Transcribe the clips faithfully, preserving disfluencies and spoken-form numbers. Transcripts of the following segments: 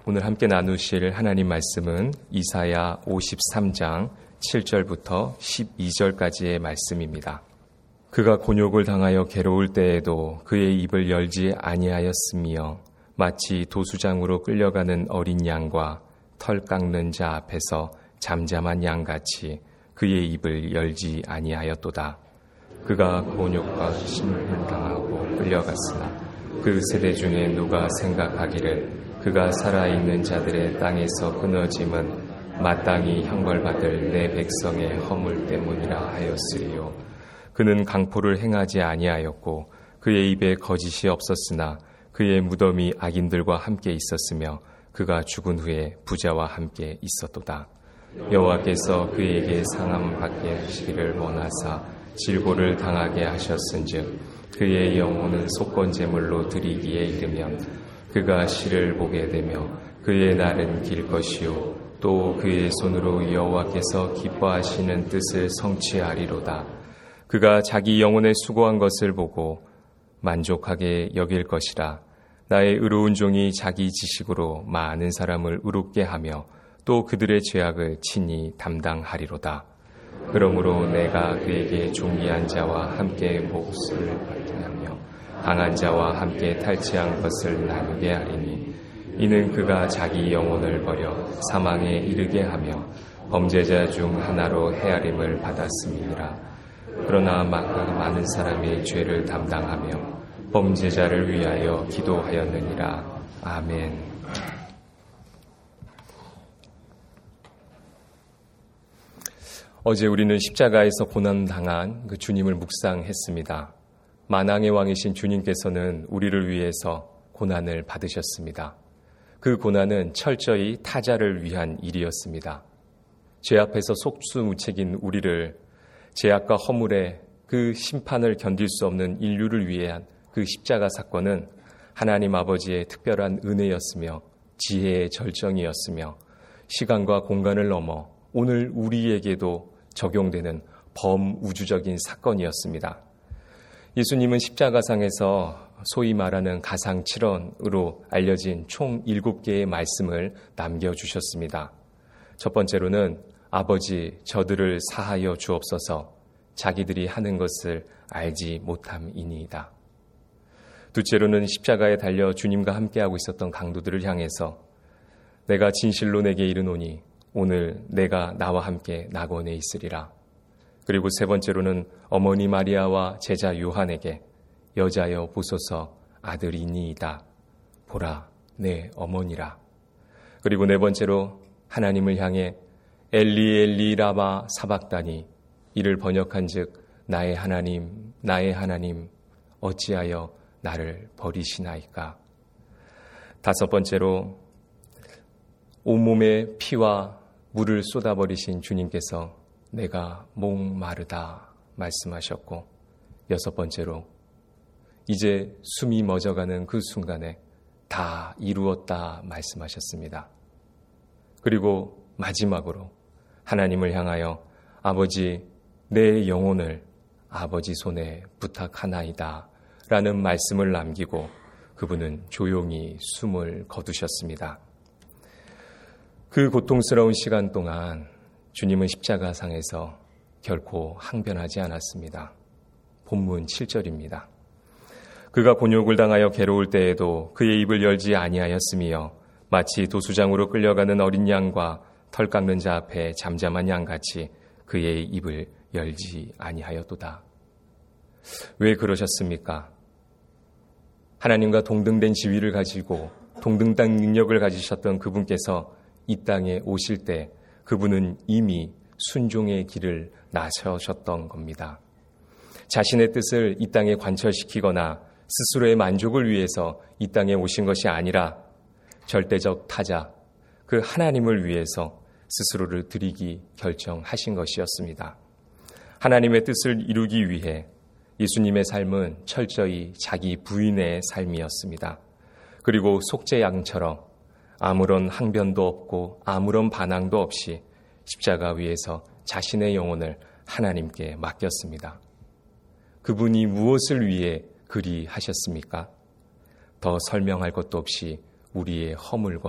오늘 함께 나누실 하나님 말씀은 이사야 오십삼 장 칠 절부터 십이 절까지의 말씀입니다. 그가 곤욕을 당하여 괴로울 때에도 그의 입을 열지 아니하였으며 마치 도수장으로 끌려가는 어린 양과 털 깎는 자 앞에서 잠잠한 양같이 그의 입을 열지 아니하였도다. 그가 곤욕과 신음을 당하고 끌려갔으나 그 세대 중에 누가 생각하기를 그가 살아있는 자들의 땅에서 끊어짐은 마땅히 형벌받을 내 백성의 허물 때문이라 하였으리요. 그는 강포를 행하지 아니하였고 그의 입에 거짓이 없었으나 그의 무덤이 악인들과 함께 있었으며 그가 죽은 후에 부자와 함께 있었도다. 여호와께서 그에게 상함받게 하시기를 원하사 질고를 당하게 하셨은즉 그의 영혼은 속건제물로 드리기에 이르면 그가 시를 보게 되며 그의 날은 길 것이요 또 그의 손으로 여호와께서 기뻐하시는 뜻을 성취하리로다. 그가 자기 영혼의 수고한 것을 보고 만족하게 여길 것이라. 나의 의로운 종이 자기 지식으로 많은 사람을 의롭게 하며 또 그들의 죄악을 친히 담당하리로다. 그러므로 내가 그에게 존귀한 자와 함께 몫을 받게 하며 강한 자와 함께 탈취한 것을 나누게 하리니 이는 그가 자기 영혼을 버려 사망에 이르게 하며 범죄자 중 하나로 헤아림을 받았음이니라. 그러나 많은 사람의 죄를 담당하며 범죄자를 위하여 기도하였느니라. 아멘. 어제 우리는 십자가에서 고난당한 그 주님을 묵상했습니다. 만왕의 왕이신 주님께서는 우리를 위해서 고난을 받으셨습니다. 그 고난은 철저히 타자를 위한 일이었습니다. 죄 앞에서 속수무책인 우리를 죄악과 허물의 그 심판을 견딜 수 없는 인류를 위한 그 십자가 사건은 하나님 아버지의 특별한 은혜였으며 지혜의 절정이었으며 시간과 공간을 넘어 오늘 우리에게도 적용되는 범우주적인 사건이었습니다. 예수님은 십자가상에서 소위 말하는 가상칠언으로 알려진 총 일곱 개의 말씀을 남겨주셨습니다. 첫 번째로는 아버지 저들을 사하여 주옵소서 자기들이 하는 것을 알지 못함이니이다. 둘째로는 십자가에 달려 주님과 함께하고 있었던 강도들을 향해서 내가 진실로 내게 이르노니 오늘 내가 나와 함께 낙원에 있으리라. 그리고 세 번째로는 어머니 마리아와 제자 요한에게 여자여 보소서 아들이니이다. 보라 내 어머니라. 그리고 네 번째로 하나님을 향해 엘리 엘리 라마 사박다니 이를 번역한즉 나의 하나님 나의 하나님 어찌하여 나를 버리시나이까. 다섯 번째로 온몸에 피와 물을 쏟아버리신 주님께서 내가 목마르다 말씀하셨고, 여섯 번째로 이제 숨이 멎어가는 그 순간에 다 이루었다 말씀하셨습니다. 그리고 마지막으로 하나님을 향하여 아버지 내 영혼을 아버지 손에 부탁하나이다 라는 말씀을 남기고 그분은 조용히 숨을 거두셨습니다. 그 고통스러운 시간 동안 주님은 십자가상에서 결코 항변하지 않았습니다. 본문 칠 절입니다. 그가 곤욕을 당하여 괴로울 때에도 그의 입을 열지 아니하였으며 마치 도수장으로 끌려가는 어린 양과 털 깎는 자 앞에 잠잠한 양같이 그의 입을 열지 아니하였도다. 왜 그러셨습니까? 하나님과 동등된 지위를 가지고 동등된 능력을 가지셨던 그분께서 이 땅에 오실 때 그분은 이미 순종의 길을 나서셨던 겁니다. 자신의 뜻을 이 땅에 관철시키거나 스스로의 만족을 위해서 이 땅에 오신 것이 아니라 절대적 타자, 그 하나님을 위해서 스스로를 드리기 결정하신 것이었습니다. 하나님의 뜻을 이루기 위해 예수님의 삶은 철저히 자기 부인의 삶이었습니다. 그리고 속죄양처럼 아무런 항변도 없고 아무런 반항도 없이 십자가 위에서 자신의 영혼을 하나님께 맡겼습니다. 그분이 무엇을 위해 그리 하셨습니까? 더 설명할 것도 없이 우리의 허물과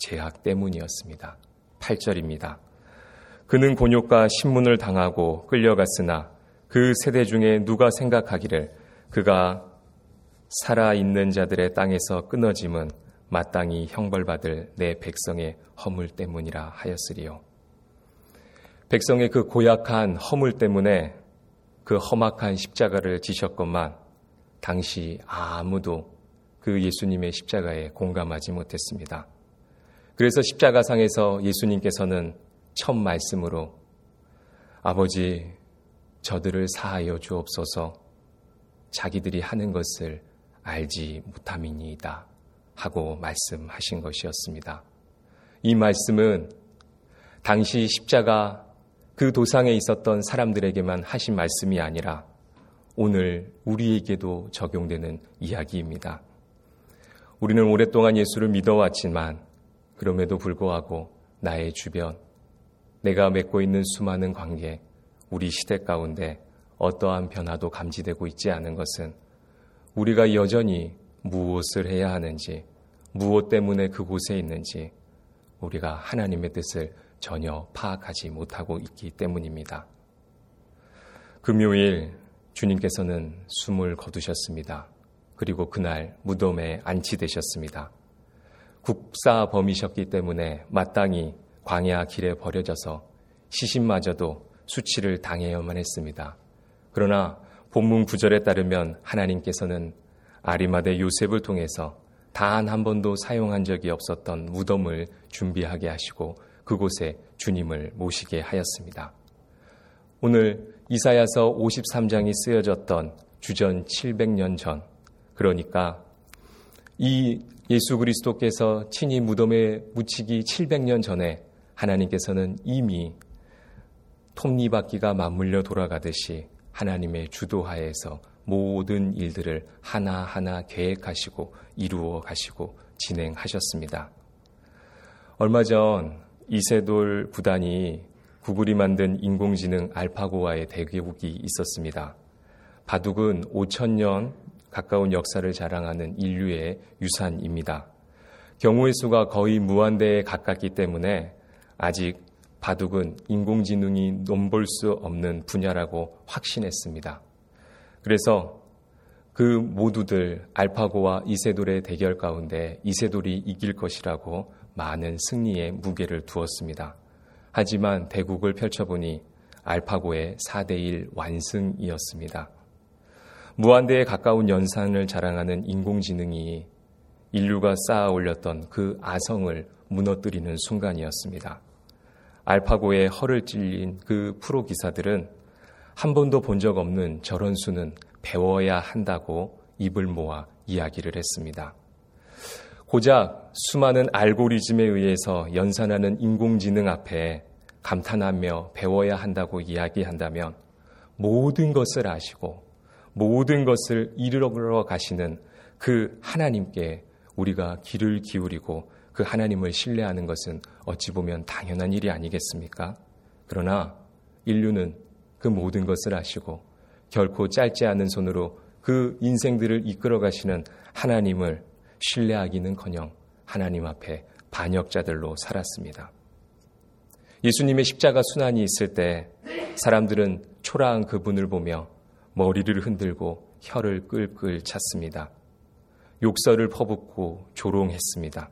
죄악 때문이었습니다. 팔 절입니다. 그는 곤욕과 신문을 당하고 끌려갔으나 그 세대 중에 누가 생각하기를 그가 살아있는 자들의 땅에서 끊어짐은 마땅히 형벌받을 내 백성의 허물 때문이라 하였으리요. 백성의 그 고약한 허물 때문에 그 험악한 십자가를 지셨건만 당시 아무도 그 예수님의 십자가에 공감하지 못했습니다. 그래서 십자가상에서 예수님께서는 첫 말씀으로 아버지 저들을 사하여 주옵소서 자기들이 하는 것을 알지 못함이니이다 하고 말씀하신 것이었습니다. 이 말씀은 당시 십자가 그 도상에 있었던 사람들에게만 하신 말씀이 아니라 오늘 우리에게도 적용되는 이야기입니다. 우리는 오랫동안 예수를 믿어왔지만 그럼에도 불구하고 나의 주변, 내가 맺고 있는 수많은 관계, 우리 시대 가운데 어떠한 변화도 감지되고 있지 않은 것은 우리가 여전히 무엇을 해야 하는지, 무엇 때문에 그곳에 있는지 우리가 하나님의 뜻을 전혀 파악하지 못하고 있기 때문입니다. 금요일 주님께서는 숨을 거두셨습니다. 그리고 그날 무덤에 안치되셨습니다. 국사범이셨기 때문에 마땅히 광야 길에 버려져서 시신마저도 수치를 당해야만 했습니다. 그러나 본문 구절에 따르면 하나님께서는 아리마대 요셉을 통해서 단 한 번도 사용한 적이 없었던 무덤을 준비하게 하시고 그곳에 주님을 모시게 하였습니다. 오늘 이사야서 오십삼 장이 쓰여졌던 주전 칠백 년 전, 그러니까 이 예수 그리스도께서 친히 무덤에 묻히기 칠백 년 전에 하나님께서는 이미 톱니바퀴가 맞물려 돌아가듯이 하나님의 주도하에서 모든 일들을 하나하나 계획하시고 이루어 가시고 진행하셨습니다. 얼마 전 이세돌 구단이 구글이 만든 인공지능 알파고와의 대국이 있었습니다. 바둑은 오천 년 가까운 역사를 자랑하는 인류의 유산입니다. 경우의 수가 거의 무한대에 가깝기 때문에 아직 바둑은 인공지능이 넘볼 수 없는 분야라고 확신했습니다. 그래서 그 모두들 알파고와 이세돌의 대결 가운데 이세돌이 이길 것이라고 많은 승리의 무게를 두었습니다. 하지만 대국을 펼쳐보니 알파고의 사 대 일 완승이었습니다. 무한대에 가까운 연산을 자랑하는 인공지능이 인류가 쌓아 올렸던 그 아성을 무너뜨리는 순간이었습니다. 알파고의 허를 찔린 그 프로 기사들은 한 번도 본 적 없는 저런 수는 배워야 한다고 입을 모아 이야기를 했습니다. 고작 수많은 알고리즘에 의해서 연산하는 인공지능 앞에 감탄하며 배워야 한다고 이야기한다면 모든 것을 아시고 모든 것을 이루러 가시는 그 하나님께 우리가 귀를 기울이고 그 하나님을 신뢰하는 것은 어찌 보면 당연한 일이 아니겠습니까? 그러나 인류는 그 모든 것을 아시고 결코 짧지 않은 손으로 그 인생들을 이끌어 가시는 하나님을 신뢰하기는커녕 하나님 앞에 반역자들로 살았습니다. 예수님의 십자가 순환이 있을 때 사람들은 초라한 그분을 보며 머리를 흔들고 혀를 끌끌 찼습니다. 욕설을 퍼붓고 조롱했습니다.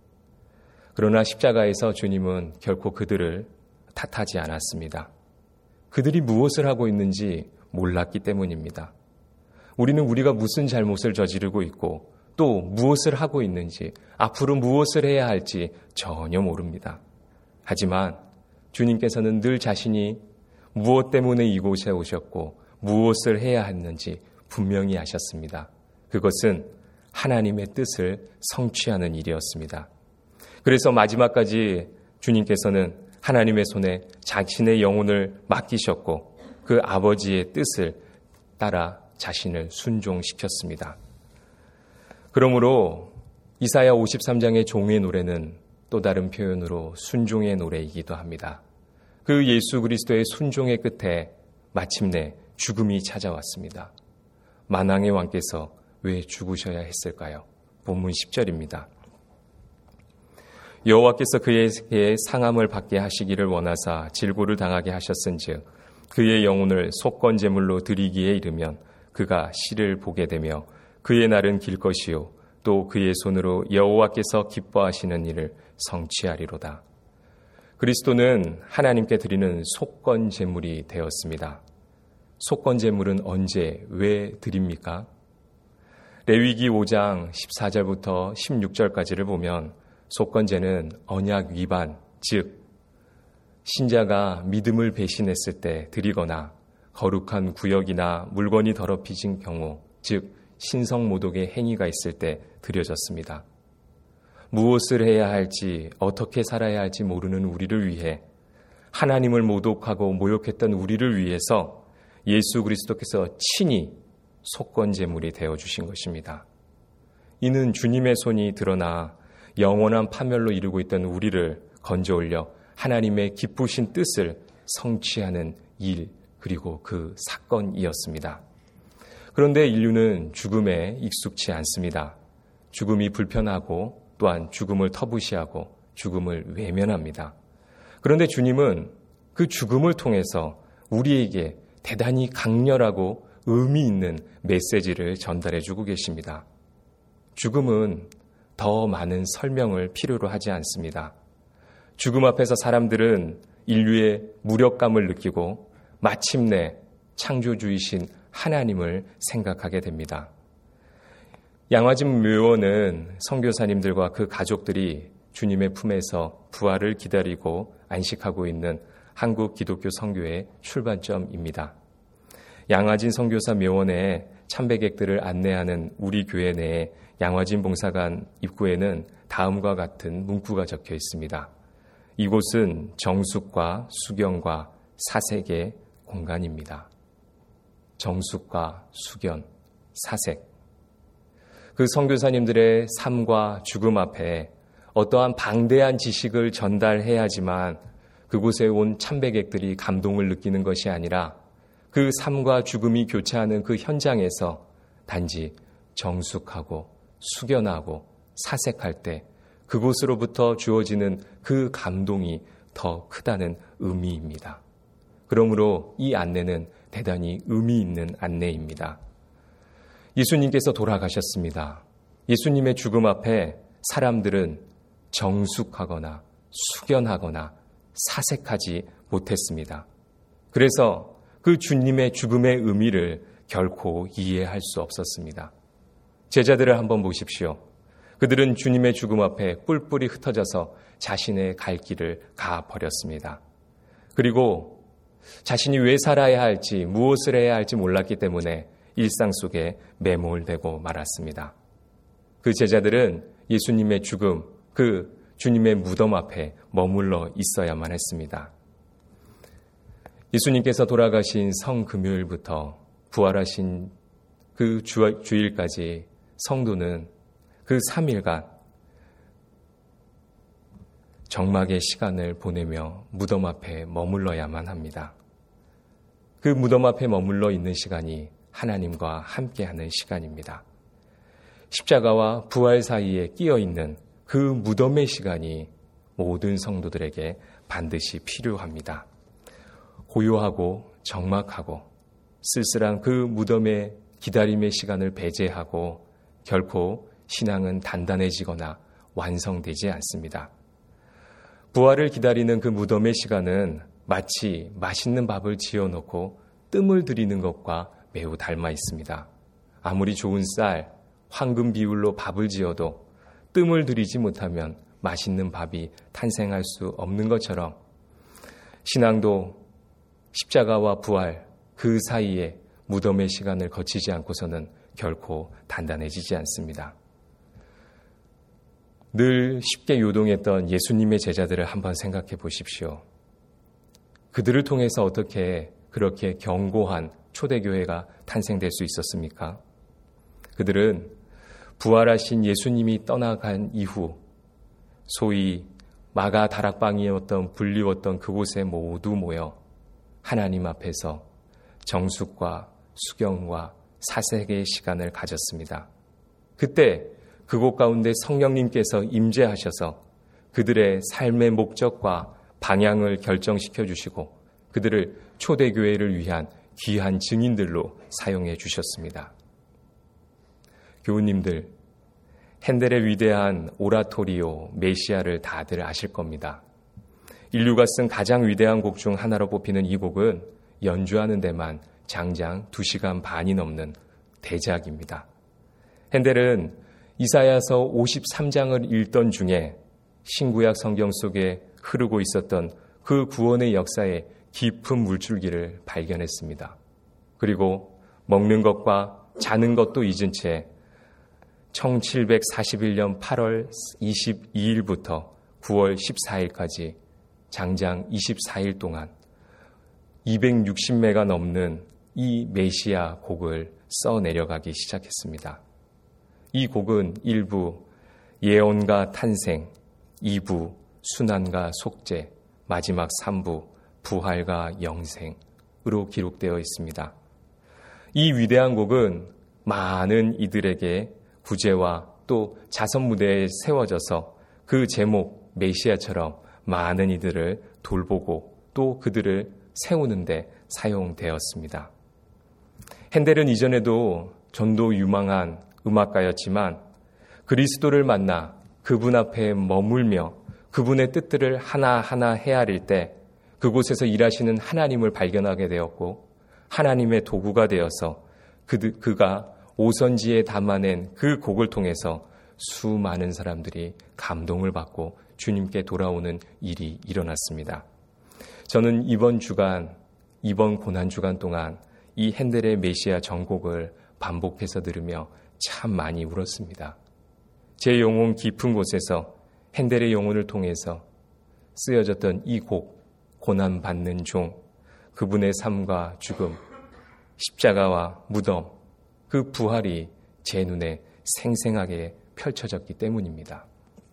그러나 십자가에서 주님은 결코 그들을 탓하지 않았습니다. 그들이 무엇을 하고 있는지 몰랐기 때문입니다. 우리는 우리가 무슨 잘못을 저지르고 있고 또 무엇을 하고 있는지 앞으로 무엇을 해야 할지 전혀 모릅니다. 하지만 주님께서는 늘 자신이 무엇 때문에 이곳에 오셨고 무엇을 해야 했는지 분명히 아셨습니다. 그것은 하나님의 뜻을 성취하는 일이었습니다. 그래서 마지막까지 주님께서는 하나님의 손에 자신의 영혼을 맡기셨고 그 아버지의 뜻을 따라 자신을 순종시켰습니다. 그러므로 이사야 오십삼 장의 종의 노래는 또 다른 표현으로 순종의 노래이기도 합니다. 그 예수 그리스도의 순종의 끝에 마침내 죽음이 찾아왔습니다. 만왕의 왕께서 왜 죽으셔야 했을까요? 본문 십 절입니다. 여호와께서 그에게 상함을 받게 하시기를 원하사 질고를 당하게 하셨은즉 그의 영혼을 속건 제물로 드리기에 이르면 그가 시를 보게 되며 그의 날은 길 것이요 또 그의 손으로 여호와께서 기뻐하시는 일을 성취하리로다. 그리스도는 하나님께 드리는 속건 제물이 되었습니다. 속건 제물은 언제 왜 드립니까? 레위기 오 장 십사 절부터 십육 절까지를 보면 속건제는 언약 위반, 즉 신자가 믿음을 배신했을 때 드리거나 거룩한 구역이나 물건이 더럽혀진 경우, 즉 신성모독의 행위가 있을 때 드려졌습니다. 무엇을 해야 할지 어떻게 살아야 할지 모르는 우리를 위해 하나님을 모독하고 모욕했던 우리를 위해서 예수 그리스도께서 친히 속건제물이 되어주신 것입니다. 이는 주님의 손이 드러나 영원한 파멸로 이르고 있던 우리를 건져 올려 하나님의 기쁘신 뜻을 성취하는 일, 그리고 그 사건이었습니다. 그런데 인류는 죽음에 익숙치 않습니다. 죽음이 불편하고 또한 죽음을 터부시하고 죽음을 외면합니다. 그런데 주님은 그 죽음을 통해서 우리에게 대단히 강렬하고 의미 있는 메시지를 전달해 주고 계십니다. 죽음은 더 많은 설명을 필요로 하지 않습니다. 죽음 앞에서 사람들은 인류의 무력감을 느끼고 마침내 창조주이신 하나님을 생각하게 됩니다. 양화진 묘원은 선교사님들과 그 가족들이 주님의 품에서 부활을 기다리고 안식하고 있는 한국 기독교 선교의 출발점입니다. 양화진 선교사 묘원에 참배객들을 안내하는 우리 교회 내에 양화진 봉사관 입구에는 다음과 같은 문구가 적혀 있습니다. 이곳은 정숙과 수견과 사색의 공간입니다. 정숙과 수견, 사색. 그 선교사님들의 삶과 죽음 앞에 어떠한 방대한 지식을 전달해야 하지만 그곳에 온 참배객들이 감동을 느끼는 것이 아니라 그 삶과 죽음이 교차하는 그 현장에서 단지 정숙하고 숙연하고 사색할 때 그곳으로부터 주어지는 그 감동이 더 크다는 의미입니다. 그러므로 이 안내는 대단히 의미 있는 안내입니다. 예수님께서 돌아가셨습니다. 예수님의 죽음 앞에 사람들은 정숙하거나 숙연하거나 사색하지 못했습니다. 그래서 그 주님의 죽음의 의미를 결코 이해할 수 없었습니다. 제자들을 한번 보십시오. 그들은 주님의 죽음 앞에 뿔뿔이 흩어져서 자신의 갈 길을 가버렸습니다. 그리고 자신이 왜 살아야 할지 무엇을 해야 할지 몰랐기 때문에 일상 속에 매몰되고 말았습니다. 그 제자들은 예수님의 죽음, 그 주님의 무덤 앞에 머물러 있어야만 했습니다. 예수님께서 돌아가신 성금요일부터 부활하신 그 주, 주일까지 성도는 그 삼 일간 정막의 시간을 보내며 무덤 앞에 머물러야만 합니다. 그 무덤 앞에 머물러 있는 시간이 하나님과 함께하는 시간입니다. 십자가와 부활 사이에 끼어 있는 그 무덤의 시간이 모든 성도들에게 반드시 필요합니다. 고요하고 적막하고 쓸쓸한 그 무덤의 기다림의 시간을 배제하고 결코 신앙은 단단해지거나 완성되지 않습니다. 부활을 기다리는 그 무덤의 시간은 마치 맛있는 밥을 지어놓고 뜸을 들이는 것과 매우 닮아 있습니다. 아무리 좋은 쌀, 황금 비율로 밥을 지어도 뜸을 들이지 못하면 맛있는 밥이 탄생할 수 없는 것처럼 신앙도 십자가와 부활 그 사이에 무덤의 시간을 거치지 않고서는 결코 단단해지지 않습니다. 늘 쉽게 요동했던 예수님의 제자들을 한번 생각해 보십시오. 그들을 통해서 어떻게 그렇게 견고한 초대교회가 탄생될 수 있었습니까? 그들은 부활하신 예수님이 떠나간 이후 소위 마가 다락방이었던 불리웠던 그곳에 모두 모여 하나님 앞에서 정숙과 수경과 사색의 시간을 가졌습니다. 그때 그곳 가운데 성령님께서 임재하셔서 그들의 삶의 목적과 방향을 결정시켜 주시고 그들을 초대교회를 위한 귀한 증인들로 사용해 주셨습니다. 교우님들, 핸델의 위대한 오라토리오 메시아를 다들 아실 겁니다. 인류가 쓴 가장 위대한 곡 중 하나로 뽑히는 이 곡은 연주하는 데만 장장 두 시간 반이 넘는 대작입니다. 핸델은 이사야서 오십삼 장을 읽던 중에 신구약 성경 속에 흐르고 있었던 그 구원의 역사의 깊은 물줄기를 발견했습니다. 그리고 먹는 것과 자는 것도 잊은 채 천칠백사십일 년 팔월 이십이일부터 구월 십사일까지 장장 이십사 일 동안 이백육십 매가 넘는 이 메시아 곡을 써 내려가기 시작했습니다. 이 곡은 일 부 예언과 탄생, 이 부 순환과 속죄, 마지막 삼 부 부활과 영생으로 기록되어 있습니다. 이 위대한 곡은 많은 이들에게 구제와 또 자선 무대에 세워져서 그 제목 메시아처럼 많은 이들을 돌보고 또 그들을 세우는데 사용되었습니다. 핸델은 이전에도 전도 유망한 음악가였지만 그리스도를 만나 그분 앞에 머물며 그분의 뜻들을 하나하나 헤아릴 때 그곳에서 일하시는 하나님을 발견하게 되었고 하나님의 도구가 되어서 그, 그가 오선지에 담아낸 그 곡을 통해서 수많은 사람들이 감동을 받고 주님께 돌아오는 일이 일어났습니다. 저는 이번 주간, 이번 고난주간 동안 이 핸델의 메시아 전곡을 반복해서 들으며 참 많이 울었습니다. 제 영혼 깊은 곳에서 핸델의 영혼을 통해서 쓰여졌던 이 곡, 고난받는 종, 그분의 삶과 죽음, 십자가와 무덤, 그 부활이 제 눈에 생생하게 펼쳐졌기 때문입니다.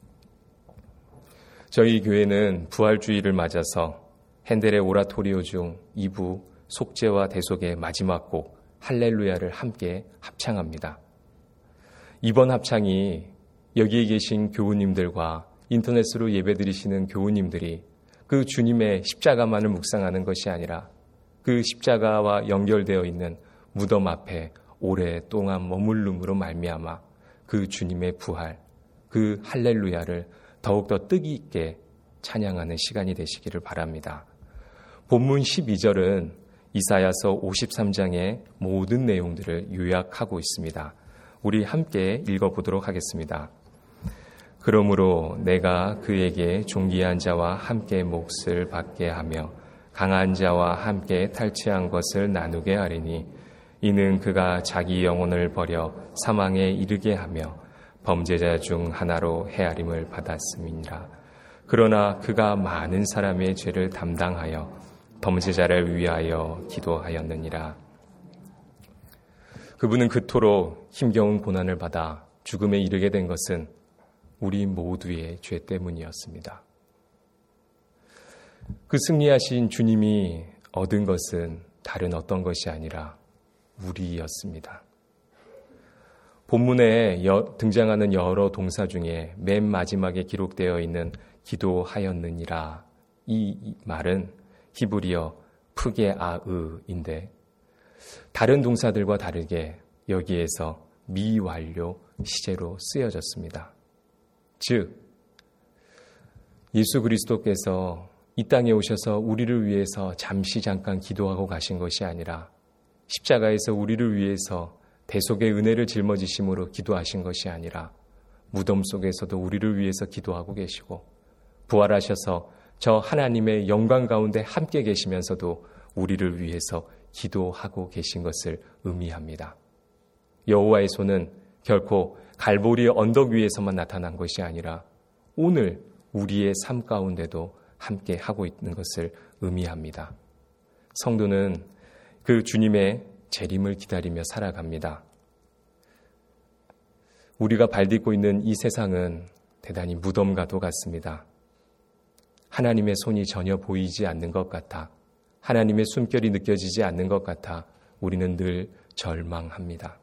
저희 교회는 부활주의를 맞아서 핸델의 오라토리오 중 이 부 속죄와 대속의 마지막 곡 할렐루야를 함께 합창합니다. 이번 합창이 여기에 계신 교우님들과 인터넷으로 예배드리시는 교우님들이 그 주님의 십자가만을 묵상하는 것이 아니라 그 십자가와 연결되어 있는 무덤 앞에 오랫동안 머물름으로 말미암아 그 주님의 부활, 그 할렐루야를 더욱더 뜻이 있게 찬양하는 시간이 되시기를 바랍니다. 본문 십이 절은 이사야서 오십삼 장의 모든 내용들을 요약하고 있습니다. 우리 함께 읽어보도록 하겠습니다. 그러므로 내가 그에게 존귀한 자와 함께 몫을 받게 하며 강한 자와 함께 탈취한 것을 나누게 하리니 이는 그가 자기 영혼을 버려 사망에 이르게 하며 범죄자 중 하나로 헤아림을 받았음이니라. 그러나 그가 많은 사람의 죄를 담당하여 범죄자를 위하여 기도하였느니라. 그분은 그토록 힘겨운 고난을 받아 죽음에 이르게 된 것은 우리 모두의 죄 때문이었습니다. 그 승리하신 주님이 얻은 것은 다른 어떤 것이 아니라 우리였습니다. 본문에 여, 등장하는 여러 동사 중에 맨 마지막에 기록되어 있는 기도하였느니라, 이 말은 히브리어 프게아으인데 다른 동사들과 다르게 여기에서 미완료 시제로 쓰여졌습니다. 즉 예수 그리스도께서 이 땅에 오셔서 우리를 위해서 잠시 잠깐 기도하고 가신 것이 아니라 십자가에서 우리를 위해서 대속의 은혜를 짊어지심으로 기도하신 것이 아니라 무덤 속에서도 우리를 위해서 기도하고 계시고 부활하셔서 저 하나님의 영광 가운데 함께 계시면서도 우리를 위해서 기도하고 계신 것을 의미합니다. 여호와의 손은 결코 갈보리 언덕 위에서만 나타난 것이 아니라 오늘 우리의 삶 가운데도 함께 하고 있는 것을 의미합니다. 성도는 그 주님의 재림을 기다리며 살아갑니다. 우리가 발딛고 있는 이 세상은 대단히 무덤과도 같습니다. 하나님의 손이 전혀 보이지 않는 것 같아, 하나님의 숨결이 느껴지지 않는 것 같아 우리는 늘 절망합니다.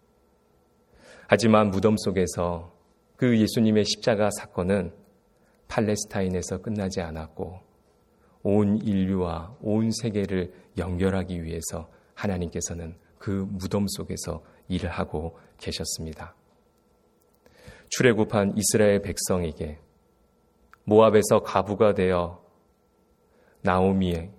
하지만 무덤 속에서 그 예수님의 십자가 사건은 팔레스타인에서 끝나지 않았고 온 인류와 온 세계를 연결하기 위해서 하나님께서는 그 무덤 속에서 일을 하고 계셨습니다. 출애굽한 이스라엘 백성에게 모압에서 과부가 되어 나오미의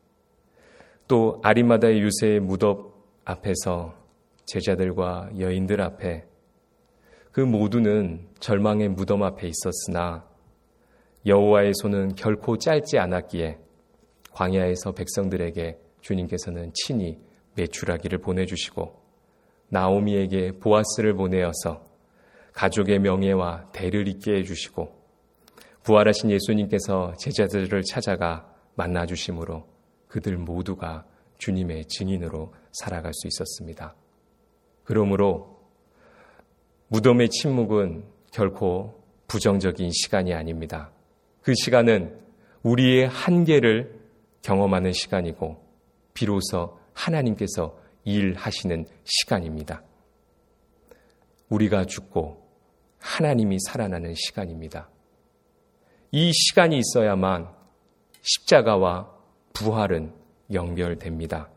또 아리마다의 유세의 무덤 앞에서 제자들과 여인들 앞에 그 모두는 절망의 무덤 앞에 있었으나 여호와의 손은 결코 짧지 않았기에 광야에서 백성들에게 주님께서는 친히 메추라기를 보내주시고 나오미에게 보아스를 보내어서 가족의 명예와 대를 잇게 해주시고 부활하신 예수님께서 제자들을 찾아가 만나주심으로 그들 모두가 주님의 증인으로 살아갈 수 있었습니다. 그러므로 무덤의 침묵은 결코 부정적인 시간이 아닙니다. 그 시간은 우리의 한계를 경험하는 시간이고 비로소 하나님께서 일하시는 시간입니다. 우리가 죽고 하나님이 살아나는 시간입니다. 이 시간이 있어야만 십자가와 부활은 연결됩니다.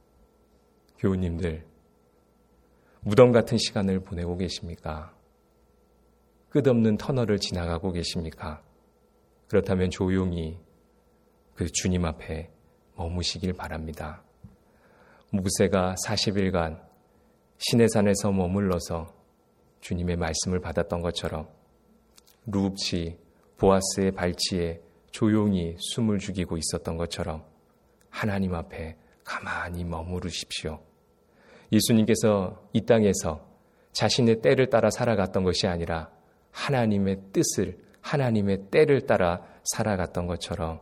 교우님들, 무덤 같은 시간을 보내고 계십니까? 끝없는 터널을 지나가고 계십니까? 그렇다면 조용히 그 주님 앞에 머무시길 바랍니다. 모세가 사십 일간 시내산에서 머물러서 주님의 말씀을 받았던 것처럼 루읍치 보아스의 발치에 조용히 숨을 죽이고 있었던 것처럼 하나님 앞에 가만히 머무르십시오. 예수님께서 이 땅에서 자신의 때를 따라 살아갔던 것이 아니라 하나님의 뜻을, 하나님의 때를 따라 살아갔던 것처럼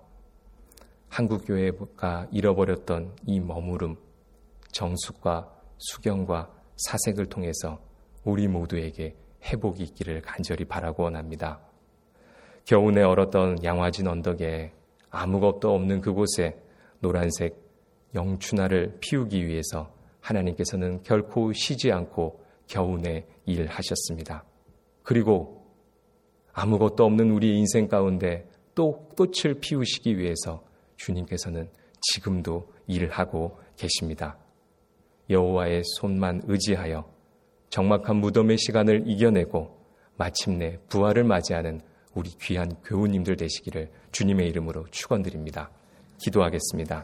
한국교회가 잃어버렸던 이 머무름, 정숙과 수경과 사색을 통해서 우리 모두에게 회복이 있기를 간절히 바라고 원합니다. 겨우내 얼었던 양화진 언덕에 아무것도 없는 그곳에 노란색 영춘화를 피우기 위해서 하나님께서는 결코 쉬지 않고 겨우내 일하셨습니다. 그리고 아무것도 없는 우리의 인생 가운데 또 꽃을 피우시기 위해서 주님께서는 지금도 일하고 계십니다. 여호와의 손만 의지하여 적막한 무덤의 시간을 이겨내고 마침내 부활을 맞이하는 우리 귀한 교우님들 되시기를 주님의 이름으로 축원드립니다. 기도하겠습니다.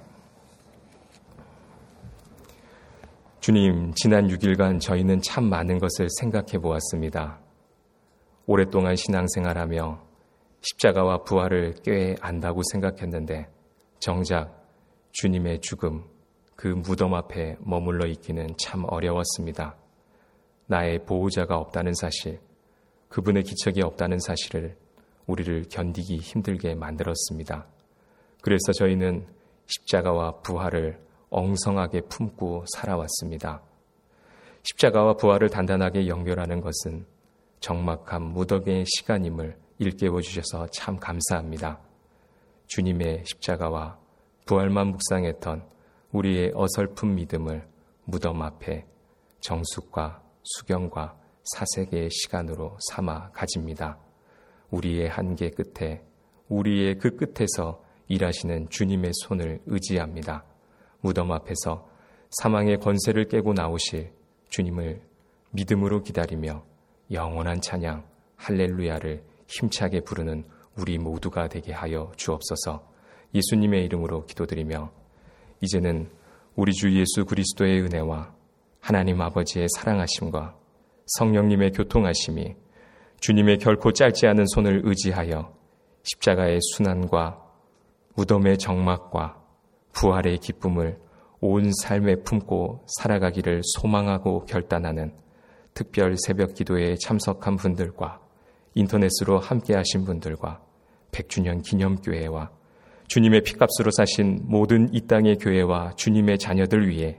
주님, 지난 육 일간 저희는 참 많은 것을 생각해 보았습니다. 오랫동안 신앙생활하며 십자가와 부활을 꽤 안다고 생각했는데 정작 주님의 죽음, 그 무덤 앞에 머물러 있기는 참 어려웠습니다. 나의 보호자가 없다는 사실, 그분의 기척이 없다는 사실을 우리를 견디기 힘들게 만들었습니다. 그래서 저희는 십자가와 부활을 엉성하게 품고 살아왔습니다. 십자가와 부활을 단단하게 연결하는 것은 적막한 무덤의 시간임을 일깨워 주셔서 참 감사합니다. 주님의 십자가와 부활만 묵상했던 우리의 어설픈 믿음을 무덤 앞에 정숙과 수경과 사색의 시간으로 삼아 가집니다. 우리의 한계 끝에, 우리의 그 끝에서 일하시는 주님의 손을 의지합니다. 무덤 앞에서 사망의 권세를 깨고 나오실 주님을 믿음으로 기다리며 영원한 찬양 할렐루야를 힘차게 부르는 우리 모두가 되게 하여 주옵소서. 예수님의 이름으로 기도드리며 이제는 우리 주 예수 그리스도의 은혜와 하나님 아버지의 사랑하심과 성령님의 교통하심이 주님의 결코 짧지 않은 손을 의지하여 십자가의 순환과 무덤의 정막과 부활의 기쁨을 온 삶에 품고 살아가기를 소망하고 결단하는 특별 새벽 기도에 참석한 분들과 인터넷으로 함께 하신 분들과 백 주년 기념교회와 주님의 피값으로 사신 모든 이 땅의 교회와 주님의 자녀들 위해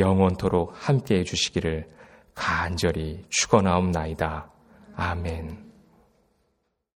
영원토록 함께 해주시기를 간절히 축원하옵나이다. 아멘.